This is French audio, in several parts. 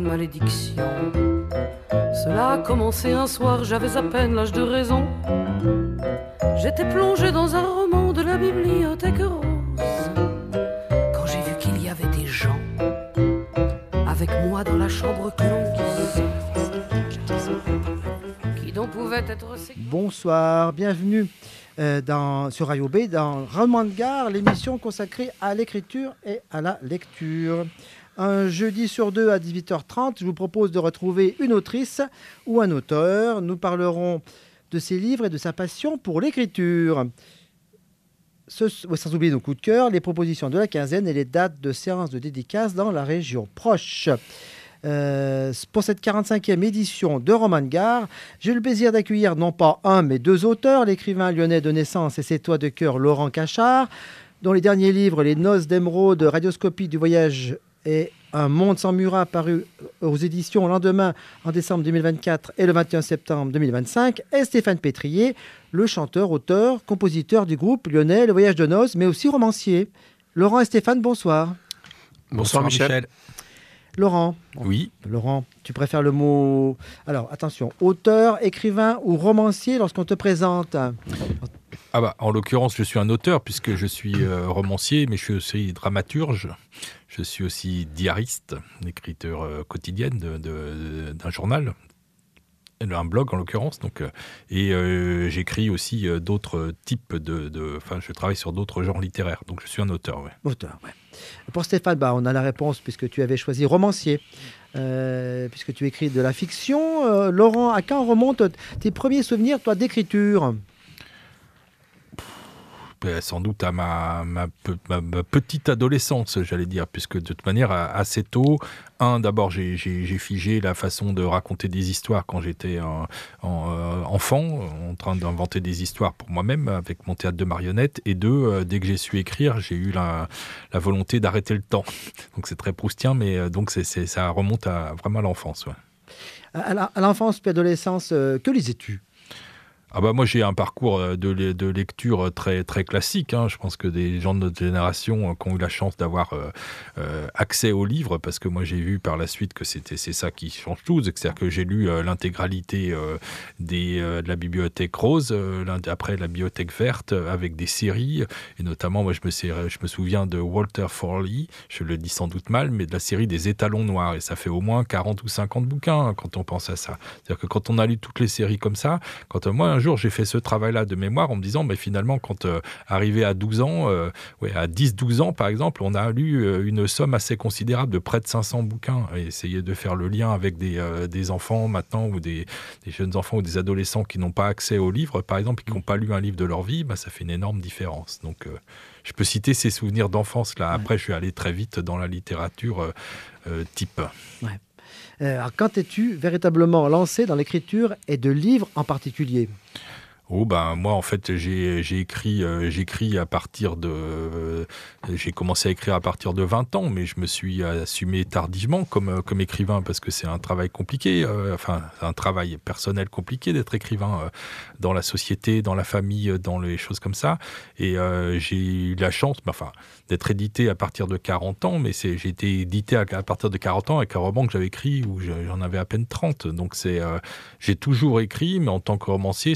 malédiction. Cela a commencé un soir, j'avais à peine l'âge de raison. J'étais plongé dans un roman de la bibliothèque rose, quand j'ai vu qu'il y avait des gens avec moi dans la chambre close. Qui donc pouvait être ces... Bonsoir, bienvenue sur Radio B dans Roman de Gare, l'émission consacrée à l'écriture et à la lecture. Un jeudi sur deux à 18h30, je vous propose de retrouver une autrice ou un auteur. Nous parlerons de ses livres et de sa passion pour l'écriture. Sans oublier nos coups de cœur, les propositions de la quinzaine et les dates de séances de dédicaces dans la région proche. Pour cette 45e édition de Roman de Gare, j'ai eu le plaisir d'accueillir non pas un mais deux auteurs, l'écrivain lyonnais de naissance et ses toits de cœur Laurent Cachard, dont les derniers livres Les Noces d'émeraude, Radioscopie du voyage et Un monde sans Murat, paru aux éditions Lendemain en décembre 2024 et le 21 septembre 2025, et Stéphane Pétrier, le chanteur, auteur, compositeur du groupe lyonnais Le Voyage de Noces, mais aussi romancier. Laurent et Stéphane, bonsoir. Bonsoir Michel. Laurent. Oui. Laurent, tu préfères le mot... Alors, attention, auteur, écrivain ou romancier lorsqu'on te présente? En l'occurrence, je suis un auteur puisque je suis romancier, mais je suis aussi dramaturge. Je suis aussi diariste, écriteur quotidienne d'un journal, un blog en l'occurrence. Et j'écris aussi d'autres types je travaille sur d'autres genres littéraires. Donc je suis un auteur, ouais. Auteur, ouais. Pour Stéphane, on a la réponse puisque tu avais choisi romancier, puisque tu écris de la fiction. Laurent, à quand remontent tes premiers souvenirs, toi, d'écriture? Sans doute à ma petite adolescence, j'allais dire, puisque de toute manière, assez tôt, d'abord, j'ai figé la façon de raconter des histoires quand j'étais enfant, en train d'inventer des histoires pour moi-même avec mon théâtre de marionnettes, et deux, dès que j'ai su écrire, j'ai eu la volonté d'arrêter le temps. Donc c'est très proustien, mais donc ça remonte vraiment à l'enfance. Ouais. À l'enfance puis l'adolescence, que lisais-tu? Moi j'ai un parcours de lecture très, très classique. Je pense que des gens de notre génération qui ont eu la chance d'avoir accès aux livres, parce que moi j'ai vu par la suite que c'est ça qui change tout. C'est-à-dire que j'ai lu l'intégralité de la bibliothèque rose, après la bibliothèque verte, avec des séries. Et notamment, moi je me souviens de Walter Forley, je le dis sans doute mal, mais de la série des étalons noirs. Et ça fait au moins 40 ou 50 bouquins quand on pense à ça. C'est-à-dire que quand on a lu toutes les séries comme ça, un jour, j'ai fait ce travail-là de mémoire en me disant, mais finalement, quand arrivé à 12 ans, à 10-12 ans, par exemple, on a lu une somme assez considérable de près de 500 bouquins. Et essayer de faire le lien avec des enfants maintenant, ou des jeunes enfants ou des adolescents qui n'ont pas accès aux livres, par exemple, et qui n'ont pas lu un livre de leur vie, ça fait une énorme différence. Donc, je peux citer ces souvenirs d'enfance là. Après, je suis allé très vite dans la littérature type. Ouais. Alors, quand es-tu véritablement lancé dans l'écriture et de livres en particulier? Moi, en fait, j'écris à partir j'ai commencé à écrire à partir de 20 ans, mais je me suis assumé tardivement comme écrivain, parce que c'est un travail compliqué, un travail personnel compliqué d'être écrivain dans la société, dans la famille, dans les choses comme ça. Et j'ai eu la chance, d'être édité à partir de 40 ans, mais j'ai été édité à partir de 40 ans avec un roman que j'avais écrit où j'en avais à peine 30. Donc j'ai toujours écrit, mais en tant que romancier,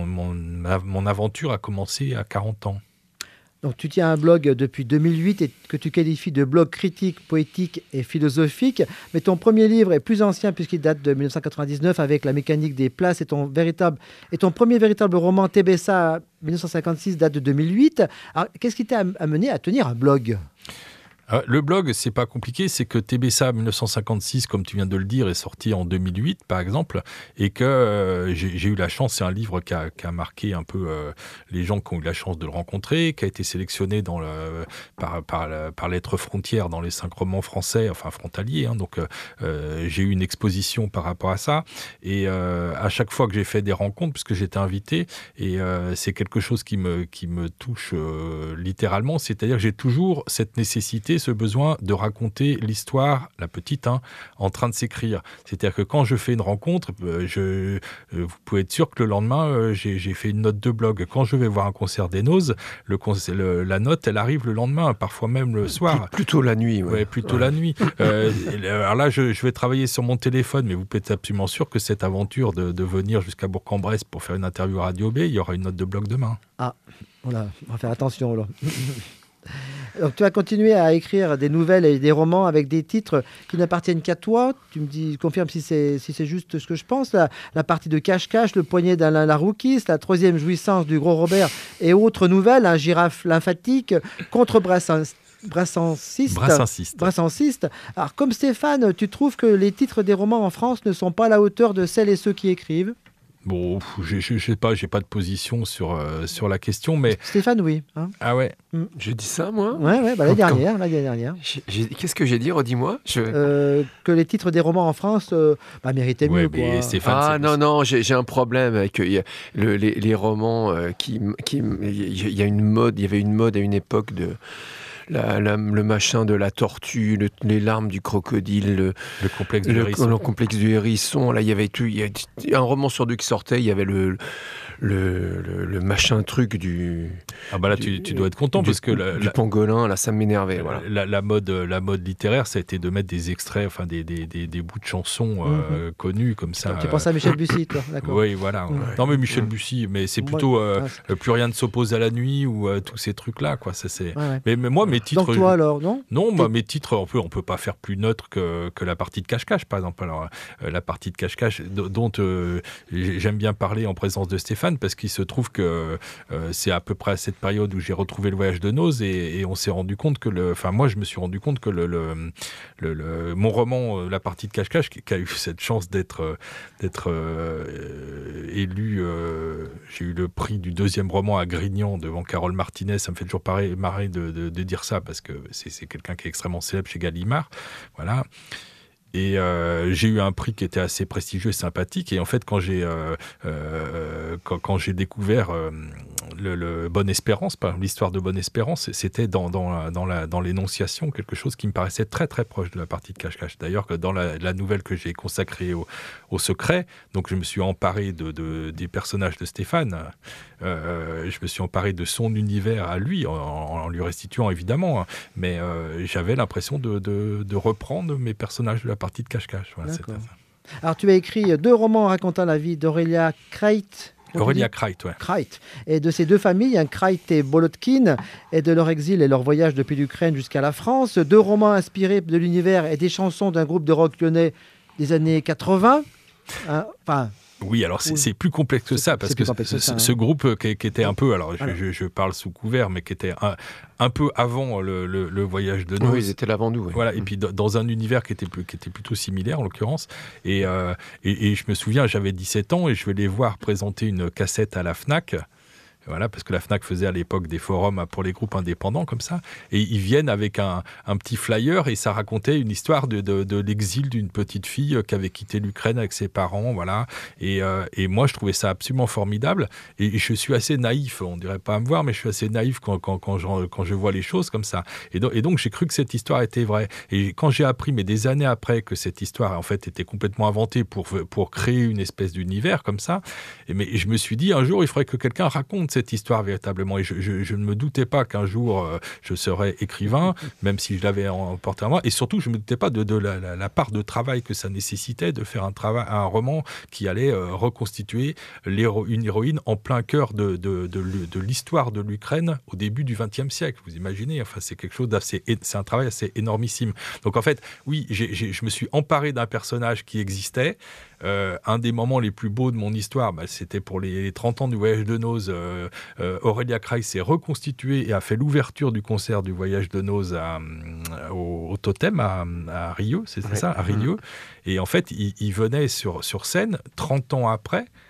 mon aventure a commencé à 40 ans. Donc tu tiens un blog depuis 2008 et que tu qualifies de blog critique, poétique et philosophique. Mais ton premier livre est plus ancien puisqu'il date de 1999 avec La mécanique des places, et ton premier véritable roman Tébessa 1956 date de 2008. Alors, qu'est-ce qui t'a amené à tenir un blog ? Le blog, c'est pas compliqué, c'est que Tébessa 1956, comme tu viens de le dire, est sorti en 2008, par exemple, et que j'ai eu la chance, c'est un livre qui a marqué un peu les gens qui ont eu la chance de le rencontrer, qui a été sélectionné par Lettres Frontières dans les 5 romans français, frontaliers, donc j'ai eu une exposition par rapport à ça, et à chaque fois que j'ai fait des rencontres, puisque j'étais invité, et c'est quelque chose qui me touche littéralement, c'est-à-dire que j'ai toujours cette nécessité, ce besoin de raconter l'histoire, la petite, en train de s'écrire. C'est-à-dire que quand je fais une rencontre, vous pouvez être sûr que le lendemain, j'ai fait une note de blog. Quand je vais voir un concert des Noses, la note, elle arrive le lendemain, parfois même le soir. Plutôt la nuit. Ouais, plutôt la nuit. Alors là, je vais travailler sur mon téléphone, mais vous pouvez être absolument sûr que cette aventure de venir jusqu'à Bourg-en-Bresse pour faire une interview à Radio B, il y aura une note de blog demain. Ah, voilà, on va faire attention là. Donc tu vas continuer à écrire des nouvelles et des romans avec des titres qui n'appartiennent qu'à toi. Tu me confirme si c'est juste ce que je pense. La partie de Cache-Cache, le poignet d'Alain Larouquis, la troisième jouissance du Gros Robert et autres nouvelles, un girafe lymphatique contre Brassanciste. Alors comme Stéphane, tu trouves que les titres des romans en France ne sont pas à la hauteur de celles et ceux qui écrivent? Bon, je sais pas, j'ai pas de position sur la question, mais... Stéphane, oui. Ah ouais. Je dis ça, moi? Ouais, l'année dernière. Qu'est-ce que j'ai dit? Redis-moi. Que les titres des romans en France méritaient mieux. Mais Stéphane, non, j'ai un problème avec les romans il y avait une mode à une époque de... le machin de la tortue, les larmes du crocodile, le complexe du hérisson. Le complexe du hérisson. Là, il y avait tout. Il y a un roman sur deux qui sortait. Il y avait le machin truc du. Ah bah là, tu dois être content parce que du pangolin. Là, ça m'énervait. Voilà. La mode littéraire, ça a été de mettre des extraits, enfin des bouts de chansons connus comme ça. Tu penses à Michel Bussy, toi, d'accord? Oui, voilà. Ouais. Non, mais Michel Bussy, mais c'est plutôt Plus rien ne s'oppose à la nuit ou tous ces trucs-là, quoi. Ça c'est. Ouais. Mais moi, mes titres. Donc toi alors, non? Non, mes titres, on peut pas faire plus neutre que la partie de Cache-Cache, par exemple. Alors la partie de Cache-Cache dont j'aime bien parler en présence de Stéphane, parce qu'il se trouve que c'est à peu près à cette période où j'ai retrouvé le voyage de Nose et on s'est rendu compte que moi je me suis rendu compte que mon roman la partie de Cache-Cache qui a eu cette chance d'être élu, j'ai eu le prix du deuxième roman à Grignan devant Carole Martinez. Ça me fait toujours marrer de dire ça parce que c'est quelqu'un qui est extrêmement célèbre chez Gallimard, voilà. Et j'ai eu un prix qui était assez prestigieux et sympathique. Et en fait, quand j'ai découvert le Bonne Espérance, l'histoire de Bonne Espérance, c'était dans l'énonciation quelque chose qui me paraissait très très proche de la partie de Cache-Cache. D'ailleurs, dans la nouvelle que j'ai consacrée au secret, donc je me suis emparé des personnages de Stéphane. Je me suis emparé de son univers à lui, en lui restituant évidemment, mais j'avais l'impression de reprendre mes personnages de la partie de Cache-Cache. Voilà, alors tu as écrit 2 romans racontant la vie d'Aurélia Kreit. Aurélia Kreit, ouais. Kreit. Et de ces 2 familles, Kreit et Bolotkin, et de leur exil et leur voyage depuis l'Ukraine jusqu'à la France. 2 romans inspirés de l'univers et des chansons d'un groupe de rock lyonnais des années 80. Oui, alors c'est plus complexe que ça, parce que ce groupe qui était un peu, alors je parle sous couvert, mais qui était un peu avant le voyage de Nose. Oui, ils étaient l'avant-nous. Oui. Voilà, et puis dans un univers qui était plutôt similaire, en l'occurrence. Et je me souviens, j'avais 17 ans et je vais les voir présenter une cassette à la FNAC. Voilà, parce que la FNAC faisait à l'époque des forums pour les groupes indépendants comme ça, et ils viennent avec un petit flyer et ça racontait une histoire de l'exil d'une petite fille qui avait quitté l'Ukraine avec ses parents, voilà. Et moi je trouvais ça absolument formidable et je suis assez naïf, on dirait pas à me voir, mais je suis assez naïf quand je vois les choses comme ça. Et donc j'ai cru que cette histoire était vraie. Et quand j'ai appris, mais des années après, que cette histoire en fait était complètement inventée pour créer une espèce d'univers comme ça, mais je me suis dit un jour il faudrait que quelqu'un raconte cette histoire véritablement, et je ne me doutais pas qu'un jour je serais écrivain, même si je l'avais emporté à moi, et surtout je ne me doutais pas de la part de travail que ça nécessitait de faire un roman qui allait reconstituer une héroïne en plein cœur de l'histoire de l'Ukraine au début du XXe siècle. Vous imaginez, enfin c'est quelque chose c'est un travail assez énormissime. Donc en fait, oui, je me suis emparé d'un personnage qui existait. Un des moments les plus beaux de mon histoire, c'était pour les 30 ans du voyage de Nose. Aurélia Kreit s'est reconstituée et a fait l'ouverture du concert du voyage de Nose au Totem à Rio, ça, à Rio. Et en fait, il venait sur scène 30 ans après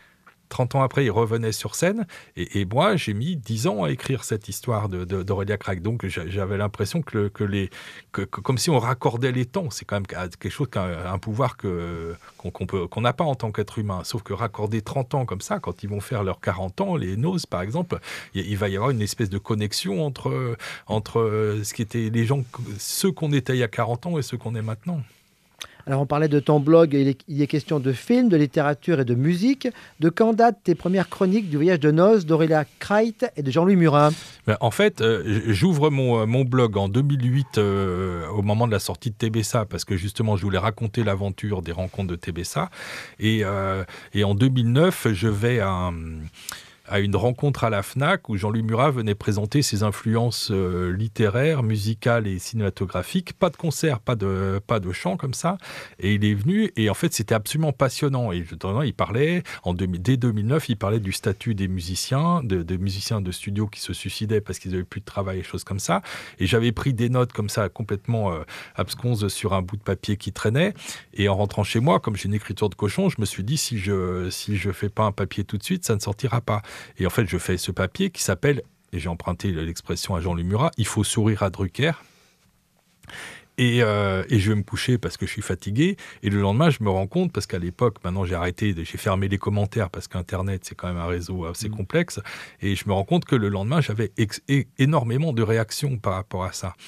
30 ans après, il revenait sur scène. Et moi, j'ai mis 10 ans à écrire cette histoire d'Aurélia Crac. Donc, j'avais l'impression que comme si on raccordait les temps. C'est quand même quelque chose qui a un pouvoir qu'on n'a pas en tant qu'être humain. Sauf que raccorder 30 ans comme ça, quand ils vont faire leurs 40 ans, les Nose, par exemple, il va y avoir une espèce de connexion entre ce qui étaient les gens, ceux qu'on était il y a 40 ans et ceux qu'on est maintenant. Alors, on parlait de ton blog, il est question de films, de littérature et de musique. De quand datent tes premières chroniques du voyage de noces d'Aurélia Creit et de Jean-Louis Murat? En fait, j'ouvre mon blog en 2008 au moment de la sortie de TBSA parce que justement, je voulais raconter l'aventure des rencontres de TBSA. Et en 2009, je vais à une rencontre à la FNAC où Jean-Louis Murat venait présenter ses influences littéraires, musicales et cinématographiques. Pas de concert, pas de chant comme ça. Et il est venu et en fait, c'était absolument passionnant. Et il parlait, dès 2009, il parlait du statut des musiciens, de musiciens de studio qui se suicidaient parce qu'ils n'avaient plus de travail et choses comme ça. Et j'avais pris des notes comme ça, complètement absconses sur un bout de papier qui traînait. Et en rentrant chez moi, comme j'ai une écriture de cochon, je me suis dit, si je fais pas un papier tout de suite, ça ne sortira pas. Et en fait, je fais ce papier qui s'appelle, et j'ai emprunté l'expression à Jean-Louis Murat, « Il faut sourire à Drucker ». Et je vais me coucher parce que je suis fatigué. Et le lendemain, je me rends compte, parce qu'à l'époque, maintenant j'ai arrêté, j'ai fermé les commentaires parce qu'Internet, c'est quand même un réseau assez complexe. Et je me rends compte que le lendemain, j'avais énormément de réactions par rapport à ça.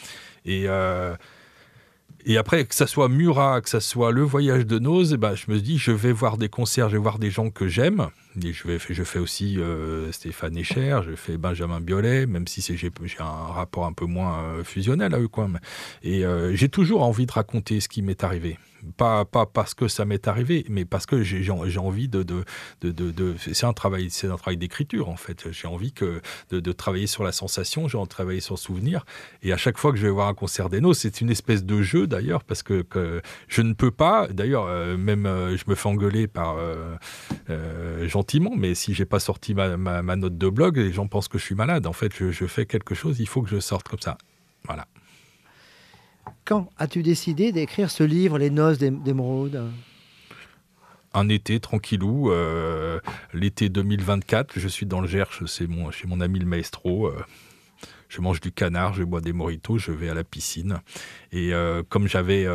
Et après, que ça soit Murat, que ça soit Le Voyage de Noz, je me dis, je vais voir des concerts, je vais voir des gens que j'aime. Et je fais aussi Stéphane Echer, je fais Benjamin Biolay, même si j'ai un rapport un peu moins fusionnel à eux, quoi. Et j'ai toujours envie de raconter ce qui m'est arrivé. Pas parce que ça m'est arrivé, mais parce que j'ai envie c'est un travail d'écriture, en fait. J'ai envie de travailler sur la sensation, j'ai envie de travailler sur le souvenir. Et à chaque fois que je vais voir un concert des Nozz, c'est une espèce de jeu, d'ailleurs, parce que je ne peux pas, d'ailleurs, je me fais engueuler par gentiment, mais si j'ai pas sorti ma note de blog, les gens pensent que je suis malade. En fait, je fais quelque chose, il faut que je sorte comme ça. Voilà. Quand as-tu décidé d'écrire ce livre, Les Noces d'Émeraude ? Un été tranquillou, l'été 2024, je suis dans le Gers, chez mon ami le maestro. Je mange du canard, je bois des mojitos, je vais à la piscine. Et comme j'avais...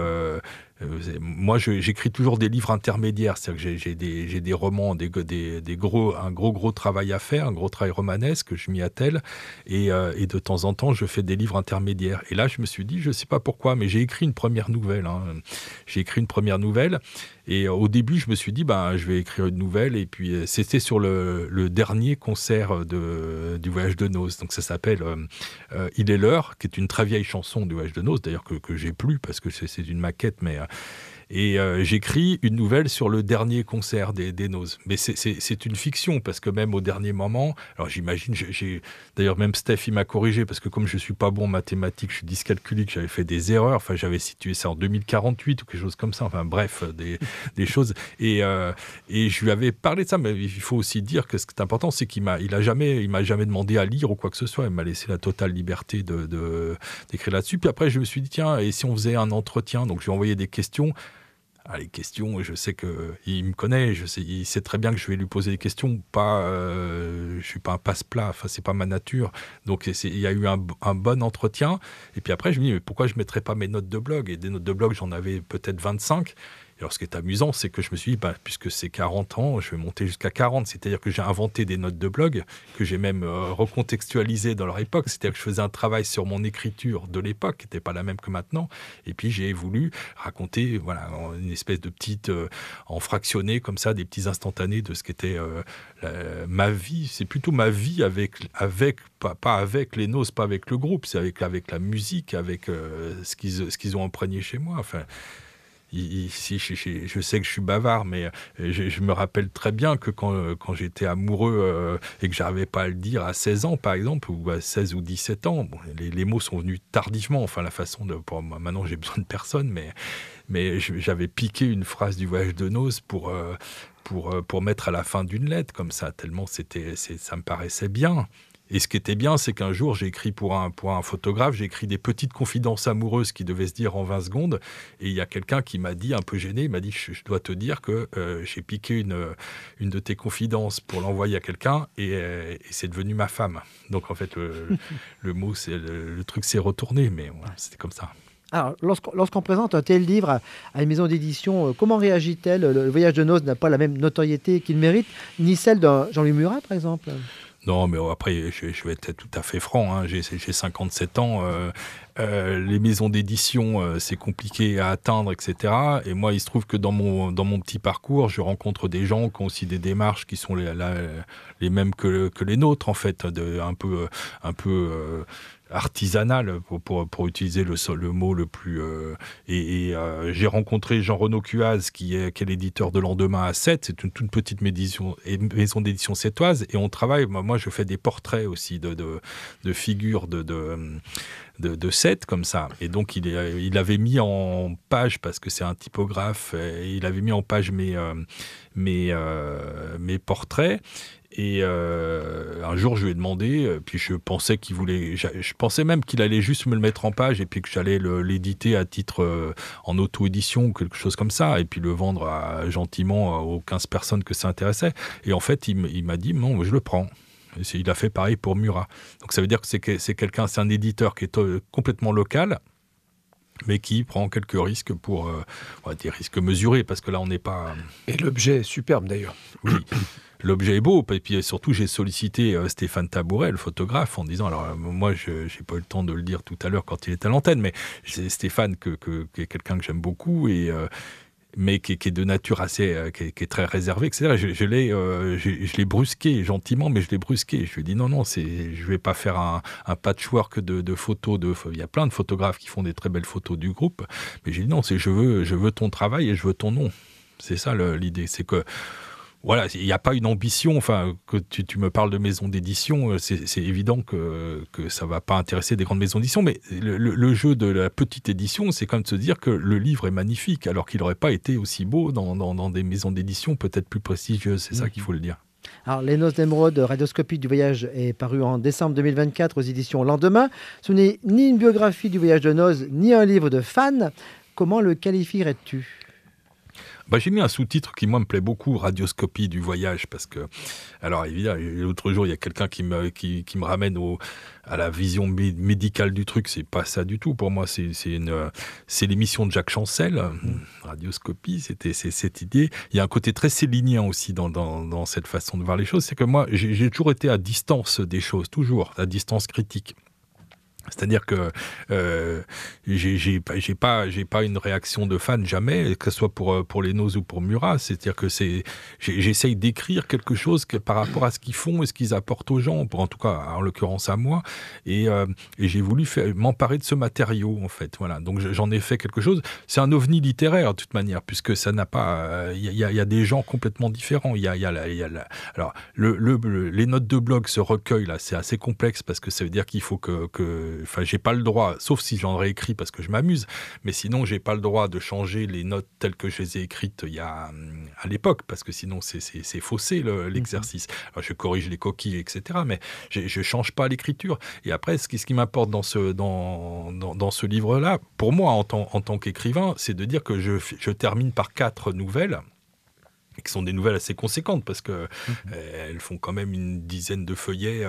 moi, j'écris toujours des livres intermédiaires, c'est-à-dire que j'ai des romans, un gros travail à faire, un gros travail romanesque, je m'y attelle, et de temps en temps, je fais des livres intermédiaires. Et là, je me suis dit, je ne sais pas pourquoi, mais j'ai écrit une première nouvelle. J'ai écrit une première nouvelle, et au début, je me suis dit, je vais écrire une nouvelle, et puis c'était sur le dernier concert du Voyage de Noz. Donc ça s'appelle Il est l'heure, qui est une très vieille chanson du Voyage de Noz, d'ailleurs que j'ai plus, parce que c'est une maquette, mais... Et j'écris une nouvelle sur le dernier concert des Nozz. Mais c'est une fiction, parce que même au dernier moment, alors j'imagine, d'ailleurs même Steph, il m'a corrigé, parce que comme je ne suis pas bon en mathématiques, je suis dyscalculique, j'avais fait des erreurs, enfin j'avais situé ça en 2048 ou quelque chose comme ça, enfin bref, des choses. Et je lui avais parlé de ça, mais il faut aussi dire que ce qui est important, c'est qu'il m'a jamais demandé à lire ou quoi que ce soit, il m'a laissé la totale liberté d'écrire là-dessus. Puis après, je me suis dit, tiens, et si on faisait un entretien? Donc je lui ai envoyé des questions. Les questions, je sais qu'il me connaît, il sait très bien que je vais lui poser des questions, je suis pas un passe-plat, enfin c'est pas ma nature. Donc il y a eu un bon entretien, et puis après je me dis, mais pourquoi je mettrais pas mes notes de blog? Et des notes de blog, j'en avais peut-être 25. Et alors ce qui est amusant, c'est que je me suis dit, puisque c'est 40 ans, je vais monter jusqu'à 40. C'est-à-dire que j'ai inventé des notes de blog, que j'ai même recontextualisées dans leur époque. C'est-à-dire que je faisais un travail sur mon écriture de l'époque, qui n'était pas la même que maintenant. Et puis j'ai voulu raconter une espèce de petite, en fractionné comme ça, des petits instantanés de ce qu'était ma vie. C'est plutôt ma vie pas avec les Nozz, pas avec le groupe, c'est avec la musique, avec ce qu'ils ont imprégné chez moi. Enfin... je sais que je suis bavard, mais je me rappelle très bien que quand j'étais amoureux et que j'arrivais pas à le dire à 16 ans, par exemple, ou à 16 ou 17 ans, les mots sont venus tardivement, enfin la façon pour moi, maintenant j'ai besoin de personne, mais j'avais piqué une phrase du Voyage de Noz pour mettre à la fin d'une lettre, comme ça, tellement ça me paraissait bien. Et ce qui était bien, c'est qu'un jour, j'ai écrit pour un photographe, j'ai écrit des petites confidences amoureuses qui devaient se dire en 20 secondes. Et il y a quelqu'un qui m'a dit, un peu gêné, il m'a dit, je dois te dire que j'ai piqué une de tes confidences pour l'envoyer à quelqu'un et c'est devenu ma femme. Donc en fait, le mot, le truc s'est retourné, mais voilà, c'était comme ça. Alors, lorsqu'on présente un tel livre à une maison d'édition, comment réagit-elle ? Le voyage de noces n'a pas la même notoriété qu'il mérite, ni celle d'un Jean-Louis Murat, par exemple. Non, mais après, je vais être tout à fait franc. Hein. J'ai 57 ans. Les maisons d'édition, c'est compliqué à atteindre, etc. Et moi, il se trouve que dans mon petit parcours, je rencontre des gens qui ont aussi des démarches qui sont les mêmes que les nôtres, en fait, un peu artisanal pour utiliser le mot le plus j'ai rencontré Jean-Renaud Cuaz qui est l'éditeur de Lendemain à Sète. C'est une toute petite maison d'édition sétoise et on travaille, moi je fais des portraits aussi de figures de Sète comme ça, et donc il avait mis en page, parce que c'est un typographe, il avait mis en page mes portraits. Et un jour, je lui ai demandé, puis je pensais je pensais même qu'il allait juste me le mettre en page et puis que j'allais l'éditer à titre en auto-édition ou quelque chose comme ça, et puis le vendre gentiment aux 15 personnes que ça intéressait. Et en fait, il m'a dit, non, je le prends. Il a fait pareil pour Murat. Donc ça veut dire que c'est un éditeur qui est complètement local, mais qui prend quelques risques des risques mesurés, parce que là, on n'est pas... Et l'objet est superbe, d'ailleurs. Oui. L'objet est beau, et puis surtout j'ai sollicité Stéphane Tabouret, le photographe, en disant, alors moi j'ai pas eu le temps de le dire tout à l'heure quand il était à l'antenne, mais c'est Stéphane qui est quelqu'un que j'aime beaucoup, mais qui est de nature assez, qui est très réservé, etc. Je l'ai brusqué gentiment, mais je l'ai brusqué. Je lui ai dit non, je vais pas faire un patchwork de photos. Il y a plein de photographes qui font des très belles photos du groupe, mais j'ai dit non, je veux ton travail et je veux ton nom. C'est ça l'idée, c'est que voilà, il n'y a pas une ambition, enfin, que tu me parles de maison d'édition, c'est évident que ça ne va pas intéresser des grandes maisons d'édition, mais le jeu de la petite édition, c'est quand même de se dire que le livre est magnifique, alors qu'il n'aurait pas été aussi beau dans des maisons d'édition peut-être plus prestigieuses, c'est ça qu'il faut le dire. Alors, Les Noces d'Émeraude, Radioscopie du voyage, est paru en décembre 2024 aux éditions Lendemain. Ce n'est ni une biographie du voyage de noces, ni un livre de fans. Comment le qualifierais-tu ? J'ai mis un sous-titre qui, moi, me plaît beaucoup, Radioscopie du voyage, parce que, alors évidemment, l'autre jour, il y a quelqu'un qui me ramène à la vision médicale du truc. C'est pas ça du tout. Pour moi, c'est l'émission de Jacques Chancel, Radioscopie, c'est cette idée. Il y a un côté très célinien aussi dans cette façon de voir les choses. C'est que moi, j'ai toujours été à distance des choses, toujours, à distance critique. C'est-à-dire que j'ai pas une réaction de fan jamais, que ce soit pour les Noces ou pour Murat. C'est-à-dire que j'essaye d'écrire quelque chose par rapport à ce qu'ils font et ce qu'ils apportent aux gens, en tout cas en l'occurrence à moi. Et j'ai voulu m'emparer de ce matériau en fait. Voilà. Donc j'en ai fait quelque chose. C'est un ovni littéraire de toute manière, puisque ça n'a pas. Il y a des gens complètement différents. Alors les notes de blog, ce recueil là, c'est assez complexe parce que ça veut dire qu'il faut Enfin, j'ai pas le droit, sauf si j'en réécris parce que je m'amuse, mais sinon j'ai pas le droit de changer les notes telles que je les ai écrites à l'époque, parce que sinon c'est faussé l'exercice. Alors, je corrige les coquilles, etc., mais je change pas l'écriture. Et après, ce qui m'importe dans ce livre-là, pour moi en tant qu'écrivain, c'est de dire que je termine par 4 nouvelles, qui sont des nouvelles assez conséquentes, parce que elles font quand même une dizaine de feuillets.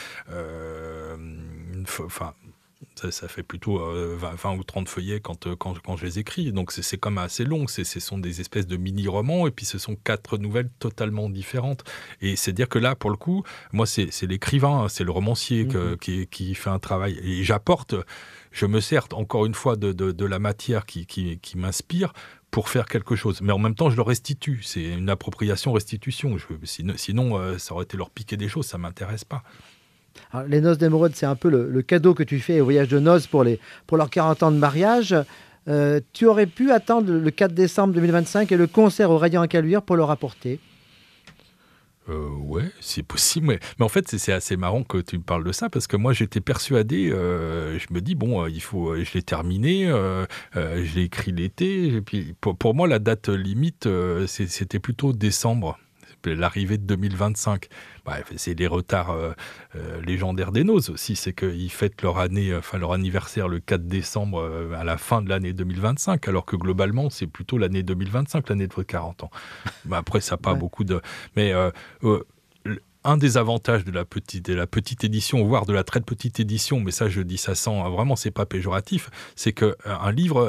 Enfin, ça fait plutôt 20 ou 30 feuillets quand je les écris. Donc c'est quand même assez long. Ce sont des espèces de mini-romans, et puis ce sont 4 nouvelles totalement différentes. Et c'est dire que là, pour le coup, moi, c'est l'écrivain, c'est le romancier qui fait un travail. Et je me sers encore une fois de la matière qui m'inspire pour faire quelque chose. Mais en même temps, je le restitue. C'est une appropriation-restitution. Sinon, ça aurait été leur piquer des choses, ça ne m'intéresse pas. Alors, Les Noces d'Émeraude, c'est un peu le cadeau que tu fais au voyage de noces pour leurs 40 ans de mariage. Tu aurais pu attendre le 4 décembre 2025 et le concert au Radiant à Caluire pour le rapporter. Ouais, c'est possible. Mais en fait, c'est assez marrant que tu me parles de ça, parce que moi, j'étais persuadé, je me dis, bon, je l'ai terminé, je l'ai écrit l'été. Et puis, pour moi, la date limite, c'était plutôt décembre. l'arrivée de 2025. C'est les retards légendaires des Nozes aussi, c'est qu'ils fêtent leur anniversaire le 4 décembre à la fin de l'année 2025, alors que globalement, c'est plutôt l'année 2025, l'année de vos 40 ans. Après, ça n'a pas beaucoup de... Mais un des avantages de la petite édition, voire de la très petite édition, mais ça, je dis ça sans... Vraiment, c'est pas péjoratif, c'est qu'un livre,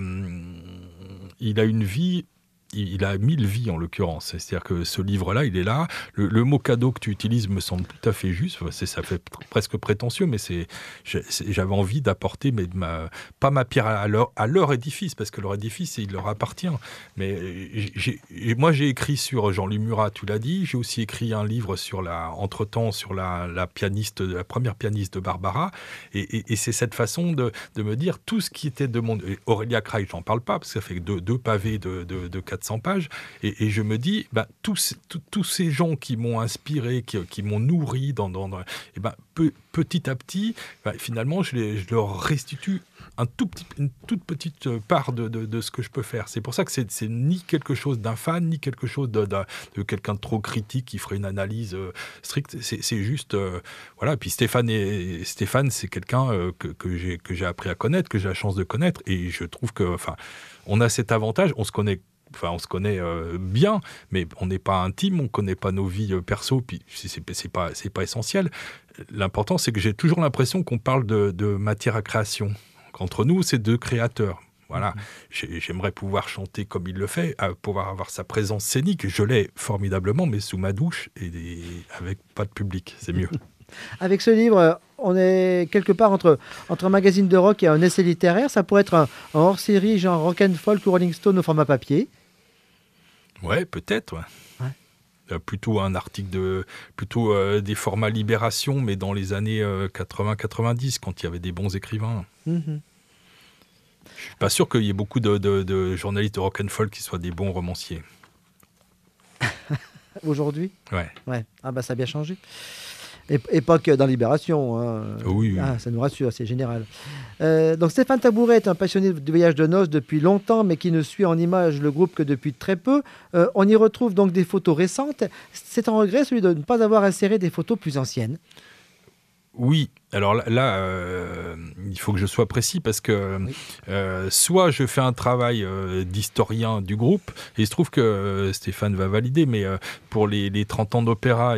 il a une vie... Il a 1000 vies en l'occurrence. C'est-à-dire que ce livre-là, il est là. Le mot cadeau que tu utilises me semble tout à fait juste. Ça fait presque prétentieux, mais j'avais envie d'apporter, mais pas ma pierre à leur édifice, parce que leur édifice, il leur appartient. Mais moi, j'ai écrit sur Jean-Louis Murat, tu l'as dit. J'ai aussi écrit un livre entre-temps sur la première pianiste de Barbara. Et c'est cette façon de me dire tout ce qui était de mon... Aurélia Kreil, j'en parle pas, parce que ça fait deux pavés de 400 pages, et je me dis, tous ces gens qui m'ont inspiré, qui m'ont nourri petit à petit, finalement, je leur restitue une toute petite part de ce que je peux faire. C'est pour ça que c'est ni quelque chose d'un fan, ni quelque chose de quelqu'un de trop critique qui ferait une analyse stricte. C'est juste... voilà. Puis Stéphane, c'est quelqu'un que j'ai appris à connaître, que j'ai la chance de connaître, et je trouve que... on a cet avantage, on se connaît bien, mais on n'est pas intime, on ne connaît pas nos vies perso, puis c'est pas essentiel. L'important, c'est que j'ai toujours l'impression qu'on parle de matière à création. Entre nous, c'est deux créateurs. Voilà. J'aimerais pouvoir chanter comme il le fait, pouvoir avoir sa présence scénique. Je l'ai formidablement, mais sous ma douche et avec pas de public. C'est mieux. Avec ce livre, on est quelque part entre un magazine de rock et un essai littéraire. Ça pourrait être un hors-série genre Rock and Folk ou Rolling Stone au format papier. Ouais, peut-être. Ouais. Plutôt un article des formats Libération, mais dans les années 80-90, quand il y avait des bons écrivains. Mm-hmm. Je suis pas sûr qu'il y ait beaucoup de journalistes de rock and folk qui soient des bons romanciers. Aujourd'hui ? Ouais. Ah ça a bien changé. Époque dans Libération. Hein. Oui. Ça nous rassure, c'est général. Donc Stéphane Tabouret est un passionné de voyage de noces depuis longtemps, mais qui ne suit en images le groupe que depuis très peu. On y retrouve donc des photos récentes. C'est un regret, celui de ne pas avoir inséré des photos plus anciennes. Oui, alors là, il faut que je sois précis parce que soit je fais un travail d'historien du groupe, et il se trouve que Stéphane va valider, mais pour les 30 ans d'opéra,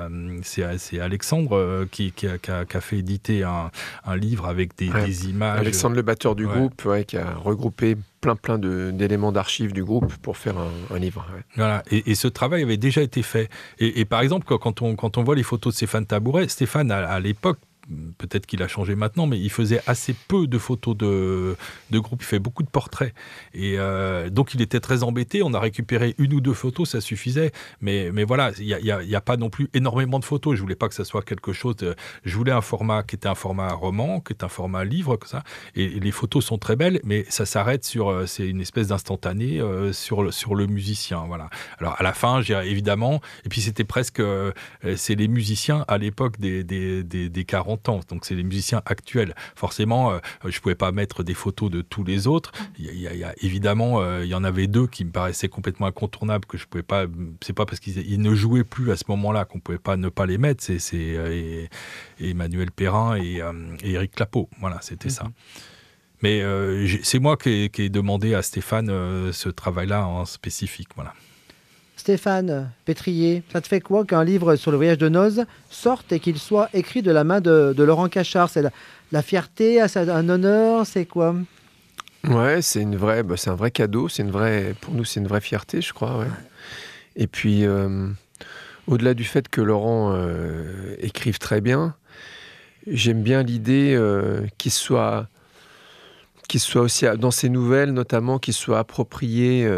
c'est Alexandre qui a fait éditer un livre avec des images. Alexandre, le batteur du groupe, qui a regroupé plein d'éléments d'archives du groupe pour faire un livre. Ouais. Voilà, et ce travail avait déjà été fait. Et par exemple, quand on voit les photos de Stéphane Tabouret, Stéphane, à l'époque, peut-être qu'il a changé maintenant, mais il faisait assez peu de photos de groupe. Il fait beaucoup de portraits. Et donc, il était très embêté. On a récupéré 1 ou 2 photos, ça suffisait. Mais voilà, il n'y a pas non plus énormément de photos. Je ne voulais pas que ça soit quelque chose... Je voulais un format qui était un format roman, qui est un format livre, comme ça. Et les photos sont très belles, mais ça s'arrête sur... c'est une espèce d'instantané sur le musicien. Voilà. Alors, à la fin, j'ai évidemment... Et puis, c'était presque... c'est les musiciens à l'époque des 40 ans. Donc, c'est les musiciens actuels. Forcément, je ne pouvais pas mettre des photos de tous les autres. Évidemment, il y en avait 2 qui me paraissaient complètement incontournables, que je ne pouvais pas... C'est pas parce qu'ils ne jouaient plus à ce moment-là qu'on ne pouvait pas ne pas les mettre. C'est Emmanuel Perrin et Éric Clapeau. Voilà, c'était ça. Mais c'est moi qui ai demandé à Stéphane ce travail-là en spécifique. Voilà. Stéphane Pétrier, ça te fait quoi qu'un livre sur le voyage de noces sorte et qu'il soit écrit de la main de Laurent Cachard ? C'est la fierté, un honneur, c'est quoi ? Ouais, c'est un vrai cadeau, pour nous c'est une vraie fierté, je crois. Ouais. Et puis, au-delà du fait que Laurent écrive très bien, j'aime bien l'idée qu'il soit aussi, dans ses nouvelles notamment, qu'il soit approprié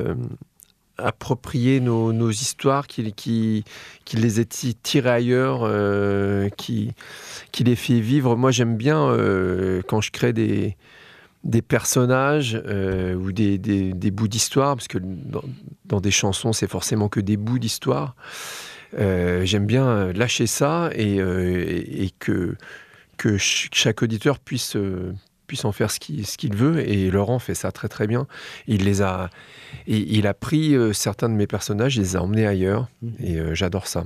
nos histoires, qu'il les ait tirées ailleurs, qu'il les fait vivre. Moi, j'aime bien quand je crée des personnages ou des bouts d'histoire, parce que dans des chansons, c'est forcément que des bouts d'histoire. J'aime bien lâcher ça et que chaque auditeur puisse puisse en faire ce qu'il veut, et Laurent fait ça très très bien. Il a pris certains de mes personnages, il les a emmenés ailleurs, et j'adore ça.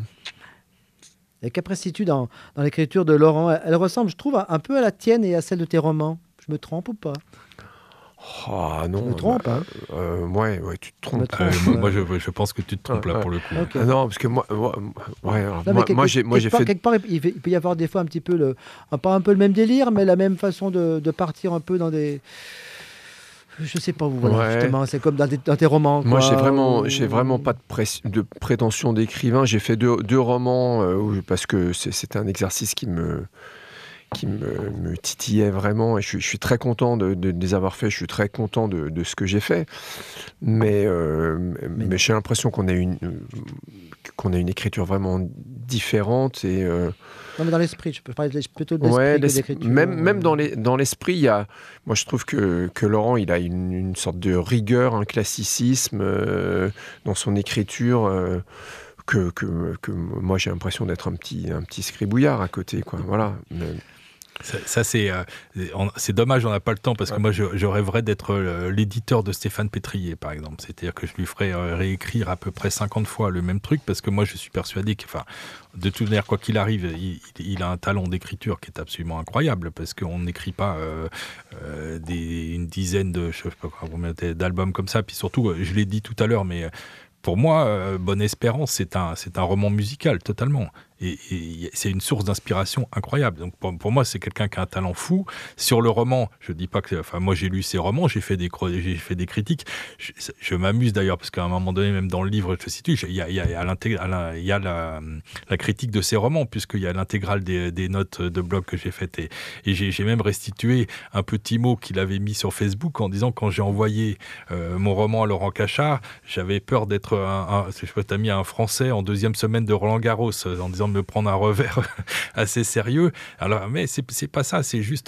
Et qu'apprécies-tu dans l'écriture de Laurent? Elle ressemble, je trouve, un peu à la tienne et à celle de tes romans. Je me trompe ou pas? Ah non, je me trompe, hein? Ouais, tu te trompes. Moi, je pense que tu te trompes là pour le coup. Okay. Non, parce que moi j'ai fait... Quelque part, il peut y avoir des fois un petit peu pas un peu le même délire, mais la même façon de partir un peu dans des... Je sais pas, justement, c'est comme dans tes romans. Moi, j'ai vraiment pas de prétention d'écrivain. J'ai fait deux romans parce que c'est un exercice qui me titillait vraiment, et je suis très content de les avoir faits. Je suis très content de ce que j'ai fait, mais j'ai l'impression qu'on a une écriture vraiment différente, et non, mais dans l'esprit, je peux parler plutôt de l'esprit que d'écriture. Même dans l'esprit, moi je trouve que Laurent, il a une sorte de rigueur, un classicisme dans son écriture, que moi j'ai l'impression d'être un petit scribouillard à côté, quoi. Voilà. Ça c'est dommage, on n'a pas le temps, parce que moi je rêverais d'être l'éditeur de Stéphane Pétrier, par exemple. C'est-à-dire que je lui ferais réécrire à peu près 50 fois le même truc, parce que moi je suis persuadé que, de toute manière, quoi qu'il arrive, il a un talent d'écriture qui est absolument incroyable, parce qu'on n'écrit pas une dizaine d'albums comme ça. Puis surtout, je l'ai dit tout à l'heure, mais pour moi, Bonne Espérance, c'est un roman musical, totalement. Et c'est une source d'inspiration incroyable. Donc pour moi, c'est quelqu'un qui a un talent fou. Sur le roman, je dis pas que... moi, j'ai lu ses romans, j'ai fait des critiques. Je m'amuse d'ailleurs, parce qu'à un moment donné, même dans le livre, je situe, il y a la critique de ses romans, puisqu'il y a l'intégrale des notes de blog que j'ai faites. Et j'ai même restitué un petit mot qu'il avait mis sur Facebook en disant, quand j'ai envoyé mon roman à Laurent Cachard, j'avais peur d'être t'as mis un Français en deuxième semaine de Roland-Garros, en disant de me prendre un revers assez sérieux. Alors, mais c'est pas ça, c'est juste...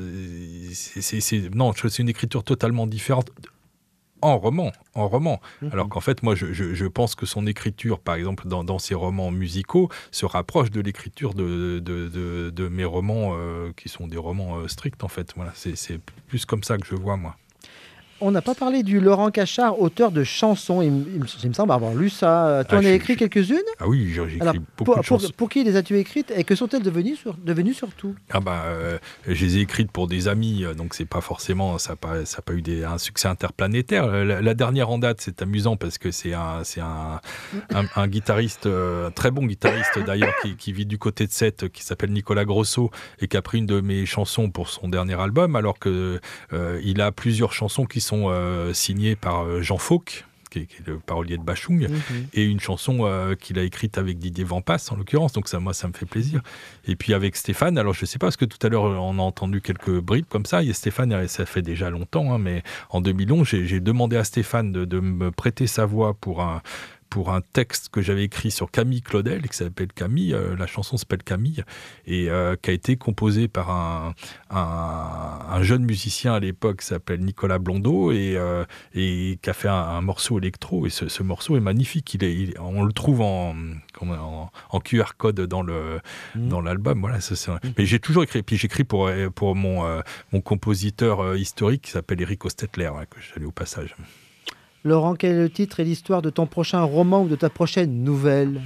non, c'est une écriture totalement différente en roman. Alors qu'en fait, moi, je pense que son écriture, par exemple, dans ses romans musicaux, se rapproche de l'écriture de mes romans, qui sont des romans stricts, en fait. Voilà, c'est plus comme ça que je vois, moi. On n'a pas parlé du Laurent Cachard, auteur de chansons. Il me semble avoir lu ça. Tu en as écrit quelques-unes? Ah oui, j'ai écrit beaucoup de chansons. Pour qui les as-tu écrites, et que sont-elles devenues surtout? Je les ai écrites pour des amis, donc c'est pas forcément, ça n'a pas eu un succès interplanétaire. La dernière en date, c'est amusant parce que c'est un guitariste, un très bon guitariste d'ailleurs, qui vit du côté de Sète, qui s'appelle Nicolas Grosso, et qui a pris une de mes chansons pour son dernier album, alors que il a plusieurs chansons qui sont signées par Jean Fauque, qui est le parolier de Bachung, et une chanson qu'il a écrite avec Didier Vampas, en l'occurrence. Donc ça, moi, ça me fait plaisir. Et puis avec Stéphane, alors je ne sais pas, parce que tout à l'heure, on a entendu quelques bribes comme ça. Et Stéphane, ça fait déjà longtemps, hein, mais en 2011, j'ai demandé à Stéphane de me prêter sa voix pour un texte que j'avais écrit sur Camille Claudel, qui s'appelle Camille, la chanson s'appelle Camille, et qui a été composée par un jeune musicien à l'époque qui s'appelle Nicolas Blondeau, et qui a fait un morceau électro, et ce morceau est magnifique. On le trouve en QR code dans l'album. Voilà, mais j'ai toujours écrit, puis j'écris pour mon compositeur historique qui s'appelle Éric Ostetler, que je salue au passage. Laurent, quel est le titre et l'histoire de ton prochain roman ou de ta prochaine nouvelle?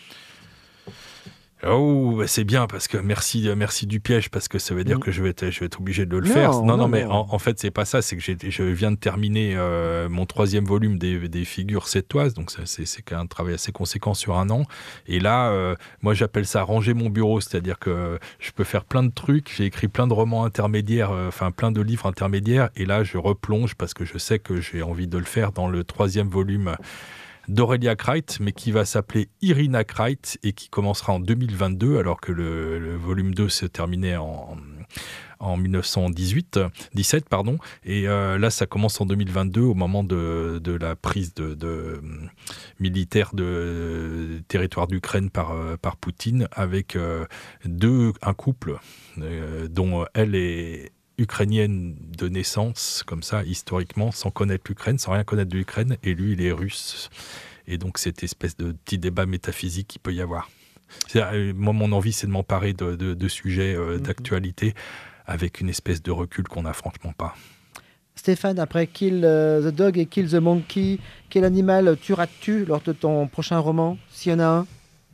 Oh, c'est bien, parce que merci du piège, parce que ça veut dire que je vais être obligé de le faire. Non, mais en fait, c'est pas ça, c'est que je viens de terminer mon 3e volume des figures sétoises, donc c'est un travail assez conséquent sur un an. Et là, moi, j'appelle ça ranger mon bureau, c'est-à-dire que je peux faire plein de trucs. J'ai écrit plein de romans intermédiaires, plein de livres intermédiaires, et là, je replonge parce que je sais que j'ai envie de le faire dans le 3e volume d'Aurélia Kreit, mais qui va s'appeler Irina Kreit, et qui commencera en 2022, alors que le volume 2 se terminait en 1917, et là ça commence en 2022, au moment de la prise de militaire de territoire d'Ukraine par Poutine, avec un couple dont elle est ukrainienne de naissance, comme ça, historiquement, sans connaître l'Ukraine, sans rien connaître de l'Ukraine, et lui, il est russe. Et donc, cette espèce de petit débat métaphysique qu'il peut y avoir. Moi, mon envie, c'est de m'emparer de sujets d'actualité avec une espèce de recul qu'on n'a franchement pas. Stéphane, après Kill the Dog et Kill the Monkey, quel animal tueras-tu lors de ton prochain roman, s'il y en a un?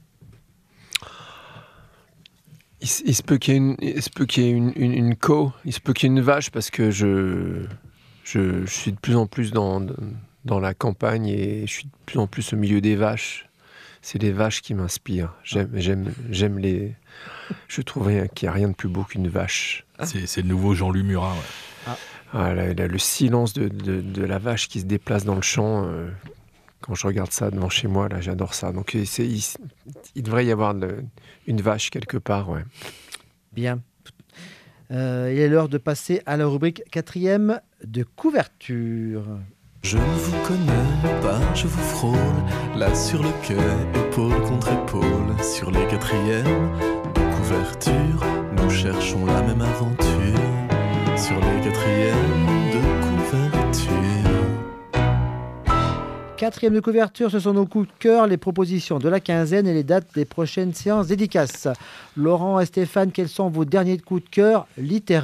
Il se peut qu'il y ait une il se peut qu'il y ait une vache, parce que je suis de plus en plus dans la campagne et je suis de plus en plus au milieu des vaches. C'est les vaches qui m'inspirent. J'aime les... Je trouve qu'il n'y a rien de plus beau qu'une vache. C'est le nouveau Jean-Luc Murat. Ouais. Le silence de la vache qui se déplace dans le champ, quand je regarde ça devant chez moi, là, j'adore ça. Donc il devrait y avoir une vache quelque part. Ouais. Bien. Il est l'heure de passer à la rubrique 4e de couverture. Je ne vous connais pas, je vous frôle, là sur le quai, épaule contre épaule, sur les 4e de couverture, nous cherchons la même aventure, sur les 4e de couverture. 4e de couverture, ce sont nos coups de cœur, les propositions de la quinzaine et les dates des prochaines séances dédicaces. Laurent et Stéphane, quels sont vos derniers coups de cœur littéraires ?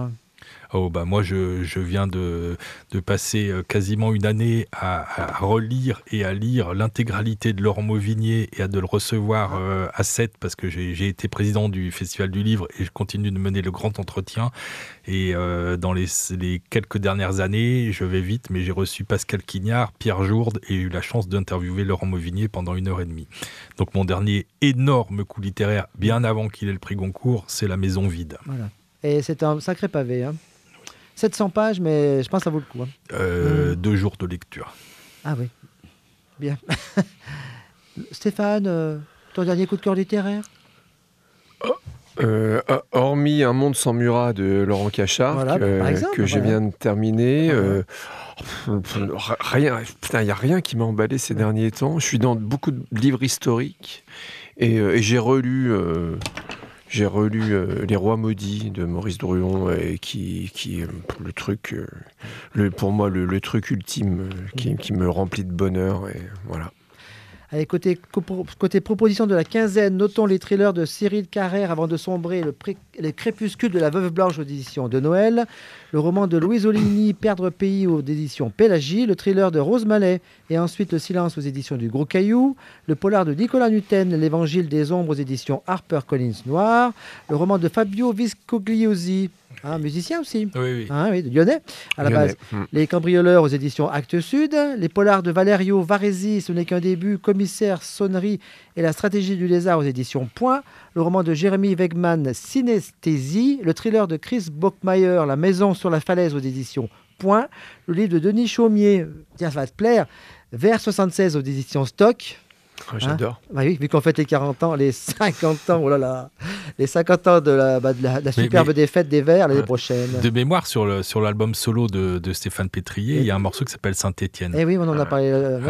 Moi, je viens de passer quasiment une année à relire et à lire l'intégralité de Laurent Mauvigné et à de le recevoir à 7 parce que j'ai été président du Festival du Livre et je continue de mener le grand entretien. Et dans les quelques dernières années, je vais vite, mais j'ai reçu Pascal Quignard, Pierre Jourde et eu la chance d'interviewer Laurent Mauvigné pendant 1h30. Donc mon dernier énorme coup littéraire, bien avant qu'il ait le prix Goncourt, c'est La Maison vide. Voilà. Et c'est un sacré pavé, hein. 700 pages, mais je pense que ça vaut le coup. Hein. 2 jours de lecture. Ah oui, bien. Stéphane, ton dernier coup de cœur littéraire ? Hormis Un monde sans Murat de Laurent Cachard, Voilà, par exemple, que je viens de terminer, rien. Putain, il n'y a rien qui m'a emballé ces derniers temps. Je suis dans beaucoup de livres historiques et j'ai relu Les Rois maudits de Maurice Druon, qui le truc, pour moi, le truc ultime qui me remplit de bonheur. Et voilà. Allez, côté proposition de la quinzaine, notons les thrillers de Cyril Carrère avant de sombrer, le crépuscule de la Veuve Blanche aux éditions de Noël, le roman de Louise Oligny, Perdre pays aux éditions Pélagie, le thriller de Rose Mallet et ensuite Le silence aux éditions du Gros Caillou, le polar de Nicolas Nuten, L'Évangile des ombres aux éditions HarperCollins Noir, le roman de Fabio Viscogliosi, musicien aussi, oui. Oui, de Lyonnais à la base. Les cambrioleurs aux éditions Actes Sud, les polars de Valerio Varesi, Ce n'est qu'un début, Commissaire Sonnerie et la stratégie du lézard aux éditions Point, le roman de Jérémy Wegman, Synesthésie, le thriller de Chris Bockmeyer, La maison sur la falaise aux éditions Point, le livre de Denis Chaumier, tiens, ça va te plaire, Vers 76 aux éditions Stock. J'adore. Oui, vu qu'on fête les 40 ans, les 50 ans, les 50 ans de la superbe défaite des Verts l'année prochaine. De mémoire, sur l'album solo de Stéphane Pétrier, il y a un morceau qui s'appelle Saint-Étienne. Eh oui, on en a parlé.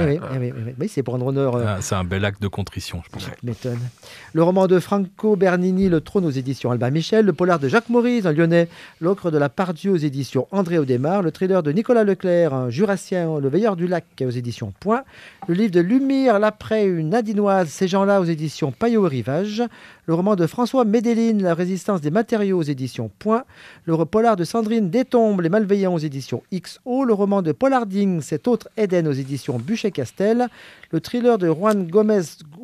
Oui, c'est pour rendre honneur. C'est un bel acte de contrition, je pense. Je m'étonne. Le roman de Franco Bernini, Le trône aux éditions Albin Michel, le polar de Jacques Maurice, un Lyonnais, L'ocre de la Pardieu aux éditions André Audemars, le thriller de Nicolas Leclerc, un Jurassien, Le veilleur du lac aux éditions Point, le livre de Lumire, L'après, une Adinoise, Ces gens-là aux éditions Payot et Rivage, le roman de François Médeline, La résistance des matériaux aux éditions Point, le polar de Sandrine Détombe, Les malveillants aux éditions XO, le roman de Paul Harding, Cet autre Éden aux éditions Buchet-Castel, le thriller de Juan Gomez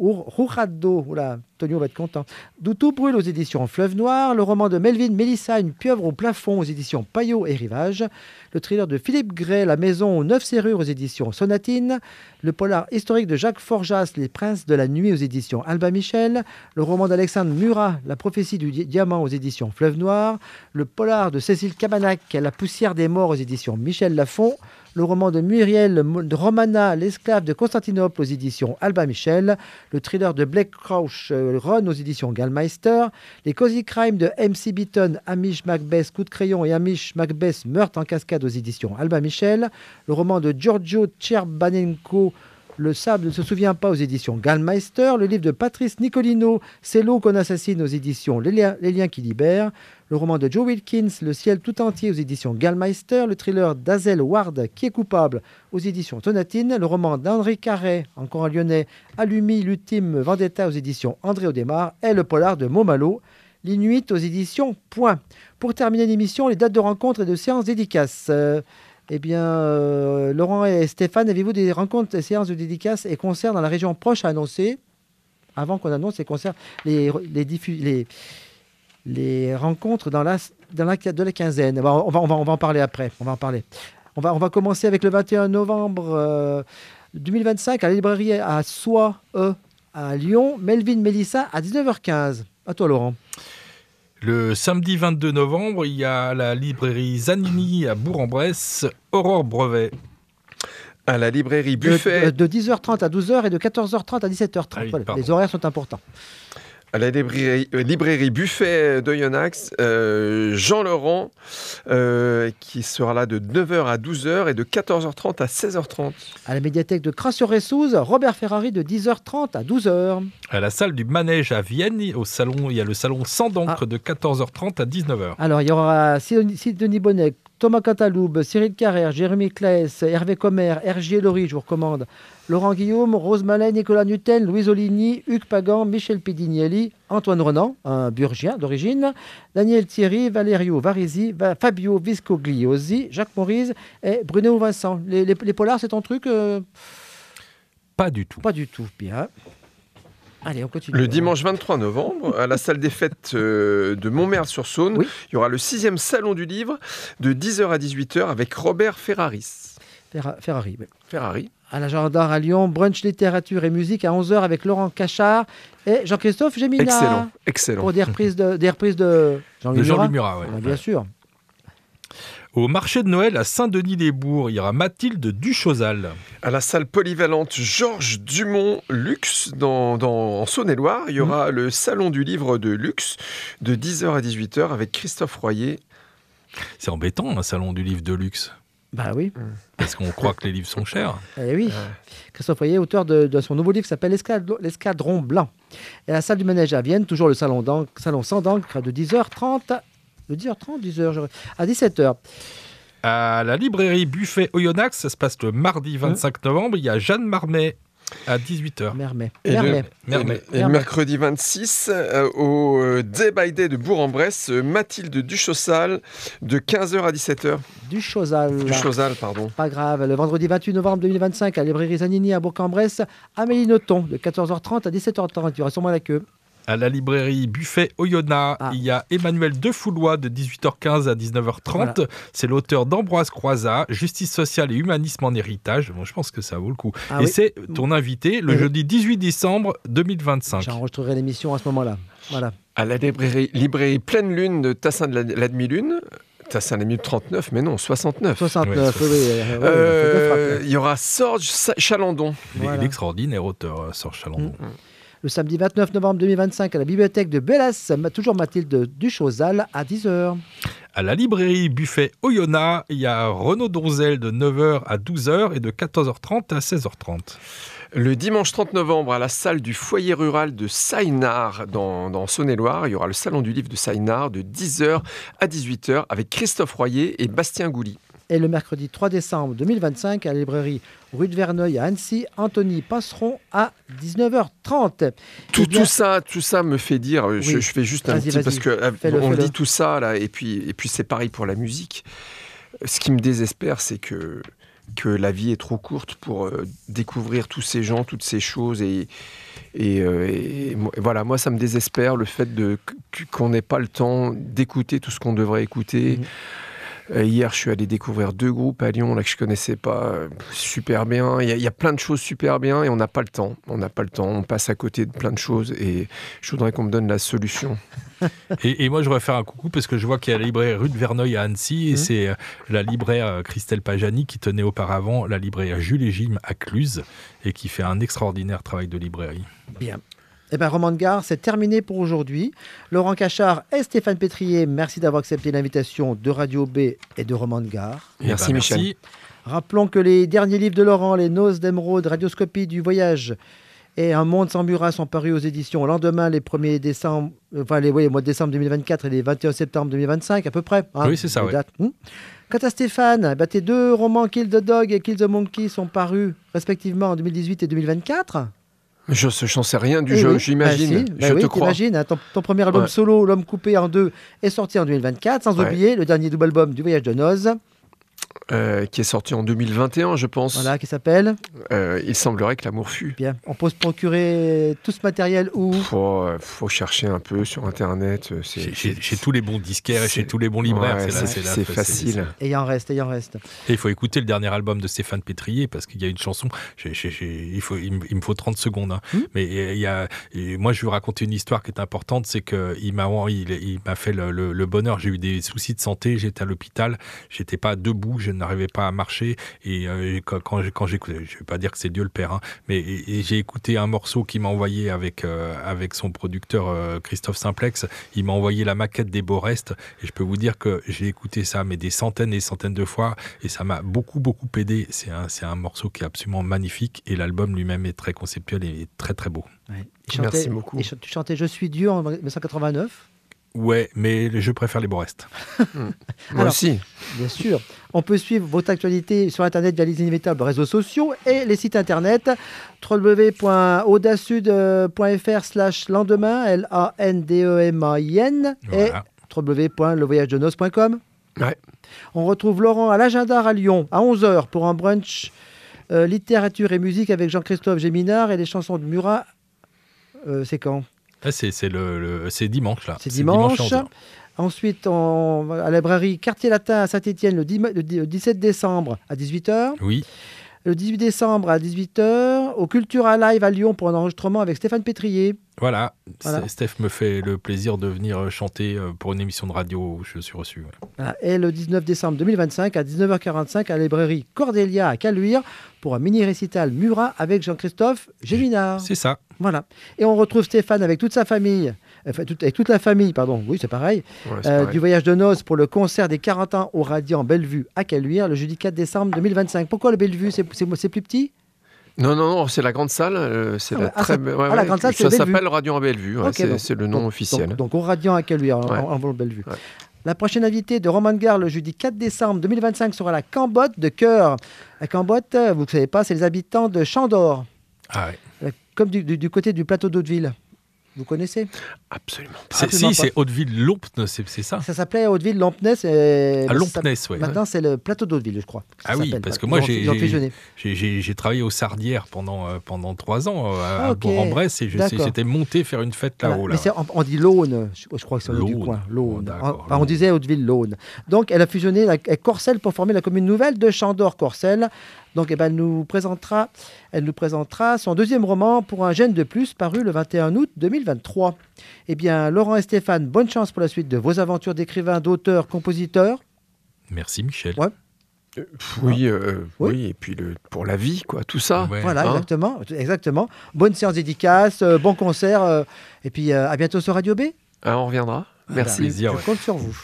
Rujado, Tonio va être content, D'où tout brûle aux éditions Fleuve Noir, le roman de Melvin Mélissa, Une pieuvre au plafond aux éditions Payot et Rivage, le thriller de Philippe Gray, La maison aux 9 serrures aux éditions Sonatine, le polar historique de Jacques Forjas, Les princes de la nuit aux éditions Albin Michel, le roman d'Alexandre Murat, La prophétie du diamant aux éditions Fleuve Noir, le polar de Cécile Cabanac, La poussière des morts aux éditions Michel Lafon, le roman de Muriel Romana, L'esclave de Constantinople aux éditions Albin Michel, le thriller de Blake Crouch, Run aux éditions Gallmeister, les Cozy Crime de MC Beaton, Hamish Macbeth, Coup de crayon et Hamish Macbeth, Meurtre en cascade aux éditions Albin Michel, le roman de Giorgio Tcherbanenko, Le sable ne se souvient pas aux éditions Gallmeister, le livre de Patrice Nicolino, C'est l'eau qu'on assassine aux éditions Les liens qui libèrent, le roman de Joe Wilkins, Le ciel tout entier aux éditions Gallmeister, le thriller d'Azel Ward, Qui est coupable aux éditions Tonatine, le roman d'Henri Carré, encore un Lyonnais, Allumi, l'ultime vendetta aux éditions André Audemars, et le polar de Momalo, l'Inuit aux éditions Point. Pour terminer l'émission, les dates de rencontres et de séances dédicaces. Laurent et Stéphane, avez-vous des rencontres, des séances de dédicaces et concerts dans la région proche à annoncer? Avant qu'on annonce les concerts, les rencontres de la quinzaine. On va en parler après. On va commencer avec le 21 novembre 2025 à la librairie à Soie à Lyon. Melvin Mélissa à 19h15. À toi, Laurent. Le samedi 22 novembre, il y a la librairie Zanini à Bourg-en-Bresse, Aurore Brevet. À la librairie Buffet. De 10h30 à 12h et de 14h30 à 17h30. Ah oui, voilà, les horaires sont importants. À la librairie Buffet d'Oyonnax, Jean Laurent, qui sera là de 9h à 12h et de 14h30 à 16h30. À la médiathèque de Cras-sur-Ressouze, Robert Ferrari de 10h30 à 12h. À la salle du Manège à Vienne, il y a le salon Sans d'encre de 14h30 à 19h. Alors, il y aura Sidonie Bonnet, Thomas Cataloub, Cyril Carrère, Jérémy Claes, Hervé Commer, Hergé Laurie, je vous recommande, Laurent Guillaume, Rose Mallet, Nicolas Nutel, Louise Oligny, Hugues Pagan, Michel Pidignelli, Antoine Renan, un burgien d'origine, Daniel Thierry, Valerio Varisi, Fabio Viscogliosi, Jacques Maurice et Bruno Vincent. Les polars, c'est ton truc Pas du tout. Pas du tout, bien. Allez, on continue. Le dimanche 23 novembre, à la salle des fêtes de Montmerle-sur-Saône, Oui. il y aura le 6e salon du livre de 10h à 18h avec Robert Ferraris. Ferrari, oui. Ferrari. À la Gendarme à Lyon, brunch littérature et musique à 11h avec Laurent Cachard et Jean-Christophe Gémina. Excellent. Pour des reprises de Jean-Louis Murat, ouais. Bien sûr. Au marché de Noël à Saint-Denis-les-Bourgs, il y aura Mathilde Duchosal. À la salle polyvalente Georges Dumont Luxe en Saône-et-Loire, il y aura le salon du livre de luxe de 10h à 18h avec Christophe Royer. C'est embêtant, un salon du livre de luxe. Bah oui. Parce qu'on croit que les livres sont chers. Eh oui. Christophe Royer, auteur de son nouveau livre qui s'appelle L'Escadron Blanc. Et à la salle du Manège à Vienne, toujours le salon sans d'encre de 10h30 à 17h. À la librairie Buffet Oyonnax, ça se passe le mardi 25 novembre, il y a Jeanne Marmet à 18h. Mermet. Et le mercredi 26, au Day by Day de Bourg-en-Bresse, Mathilde Duchosal de 15h à 17h. Duchosal, pardon. Pas grave. Le vendredi 28 novembre 2025, à la librairie Zanini à Bourg-en-Bresse, Amélie Nothomb, de 14h30 à 17h30. Il y aura sûrement la queue. À la librairie Buffet Oyonnax, il y a Emmanuel Defoulois de 18h15 à 19h30. Voilà. C'est l'auteur d'Ambroise Croizat, Justice sociale et humanisme en héritage. Bon, je pense que ça vaut le coup. Et c'est ton invité le jeudi 18 décembre 2025. J'enregistrerai l'émission à ce moment-là. Voilà. À la librairie Pleine Lune de Tassin de la Demi-Lune. Tassin de la Demi-Lune 39, mais non, 69. 69, oui. Il y aura Sorge Chalandon. Voilà. L'extraordinaire auteur, Sorge Chalandon. Le samedi 29 novembre 2025, à la bibliothèque de Bellas, toujours Mathilde Duchosal, à 10h. À la librairie Buffet Oyonnax, il y a Renaud Donzel de 9h à 12h et de 14h30 à 16h30. Le dimanche 30 novembre, à la salle du foyer rural de Saïnard, dans Saône-et-Loire, il y aura le salon du livre de Saïnard de 10h à 18h avec Christophe Royer et Bastien Gouly. Et le mercredi 3 décembre 2025, à la librairie rue de Verneuil à Annecy, Anthony Passeron à 19h30. Tout ça me fait dire, oui. je fais juste un petit, parce qu'on dit tout ça, là, et puis c'est pareil pour la musique. Ce qui me désespère, c'est que la vie est trop courte pour découvrir tous ces gens, toutes ces choses, et voilà, moi ça me désespère, le fait qu'on n'ait pas le temps d'écouter tout ce qu'on devrait écouter. Hier, je suis allé découvrir 2 groupes à Lyon là, que je ne connaissais pas, super bien. Il y a plein de choses super bien et on n'a pas le temps. On passe à côté de plein de choses et je voudrais qu'on me donne la solution. Et moi, je voudrais faire un coucou parce que je vois qu'il y a la librairie rue de Verneuil à Annecy et c'est la libraire Christelle Pajani qui tenait auparavant la librairie Jules et Jim à Cluse et qui fait un extraordinaire travail de librairie. Bien. Eh bien, Roman de Gare, c'est terminé pour aujourd'hui. Laurent Cachard et Stéphane Pétrier, merci d'avoir accepté l'invitation de Radio B et de Roman de Gare. Merci Michel. Merci. Rappelons que les derniers livres de Laurent, Les Noces d'Émeraude, Radioscopie du voyage et Un monde sans Murat sont parus aux éditions lendemain, les 1er décembre, mois de décembre 2024 et les 21 septembre 2025 à peu près. Oui, c'est ça, oui. Quant à Stéphane, tes 2 romans Kill the Dog et Kill the Monkey sont parus respectivement en 2018 et 2024. J'en sais rien du jeu, j'imagine. Je te crois. T'imagines, hein, ton premier album solo, L'Homme coupé en deux, est sorti en 2024, sans oublier le dernier double album du Voyage de Noz. Qui est sorti en 2021, je pense. Voilà, qui s'appelle Il semblerait que l'amour fût. Bien. On peut se procurer tout ce matériel où faut chercher un peu sur Internet. Chez tous les bons disquaires et chez tous les bons libraires. C'est facile. Et il en reste. Et il faut écouter le dernier album de Stéphane Pétrier parce qu'il y a une chanson. Il me faut 30 secondes. Hein. Mais moi, je vais vous raconter une histoire qui est importante. C'est qu'il m'a fait le bonheur. J'ai eu des soucis de santé. J'étais à l'hôpital. J'étais pas debout. Je n'arrivais pas à marcher et quand j'écoutais, je vais pas dire que c'est Dieu le Père, hein, mais j'ai écouté un morceau qu'il m'a envoyé avec son producteur Christophe Simplex. Il m'a envoyé la maquette des Beaux Restes et je peux vous dire que j'ai écouté ça mais des centaines et des centaines de fois et ça m'a beaucoup aidé. C'est un morceau qui est absolument magnifique et l'album lui-même est très conceptuel et très très beau. Ouais. Merci beaucoup. Et tu chantais Je suis Dieu en 1989. Ouais, mais je préfère les Beaux Restes. Moi aussi. Bien sûr. On peut suivre votre actualité sur Internet via les inévitables réseaux sociaux et les sites Internet www.audacesud.fr/lendemain, LANDEMAIN, et www.levoyagedenoz.com. Ouais. On retrouve Laurent à l'Agenda à Lyon à 11h pour un brunch littérature et musique avec Jean-Christophe Géminard et les chansons de Murat. C'est quand ? C'est dimanche, là. C'est dimanche. à 11h. Ensuite, à la librairie Quartier Latin à Saint-Étienne le 17 décembre à 18h. Oui. Le 18 décembre à 18h, au Cultura Live à Lyon pour un enregistrement avec Stéphane Pétrier. Voilà. Steph me fait le plaisir de venir chanter pour une émission de radio où je suis reçu. Ouais. Voilà. Et le 19 décembre 2025 à 19h45 à la librairie Cordélia à Caluire pour un mini-récital Murat avec Jean-Christophe Géminard. C'est ça. Voilà. Et on retrouve Stéphane avec toute sa famille, avec toute la famille, pardon, oui c'est pareil, du Voyage de Noz pour le concert des 40 ans au Radiant Bellevue à Caluire le jeudi 4 décembre 2025. Pourquoi le Bellevue, c'est plus petit ? Non, c'est la grande salle. La grande salle, ça s'appelle Radiant à Bellevue, okay, c'est le nom officiel. Donc au Radiant à Caluire, en Bellevue. Ouais. La prochaine invitée de Roman Gare le jeudi 4 décembre 2025 sera la Cambotte de Cœur. La Cambotte, vous ne savez pas, c'est les habitants de Chandor. Ah ouais. Comme du côté du plateau d'Hauteville. Vous connaissez ? Absolument pas. C'est Hauteville-Lompnes, c'est ça ? Ça s'appelait Hauteville-Lompnes. Lompnes, oui. Maintenant, c'est le plateau d'Hauteville, je crois. Ah oui, parce que moi, j'ai travaillé aux Sardières pendant 3 ans à Bourg-en-Bresse et j'étais monté faire une fête là-haut. Voilà. Mais on dit l'Aune, je crois que c'est du coin. L'Aune. On disait Hauteville-L'Aune. Donc, elle a fusionné avec Corcelles pour former la commune nouvelle de Chandor-Corcelles. Donc, elle nous présentera son deuxième roman pour un gène de plus, paru le 21 août 2023. Eh bien, Laurent et Stéphane, bonne chance pour la suite de vos aventures d'écrivain, d'auteur, compositeur. Merci Michel. Ouais. Oui, et puis pour la vie, quoi, tout ça. Ouais. Voilà, exactement. Bonne séance dédicace, bon concert, et puis à bientôt sur Radio B. On reviendra. Merci. Je compte sur vous.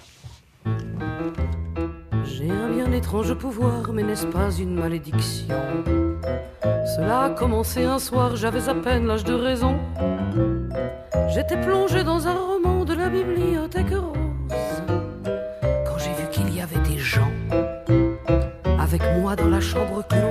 J'ai un bien étrange pouvoir, mais n'est-ce pas une malédiction ? Cela a commencé un soir, j'avais à peine l'âge de raison. J'étais plongé dans un roman de la bibliothèque rose. Quand j'ai vu qu'il y avait des gens avec moi dans la chambre close.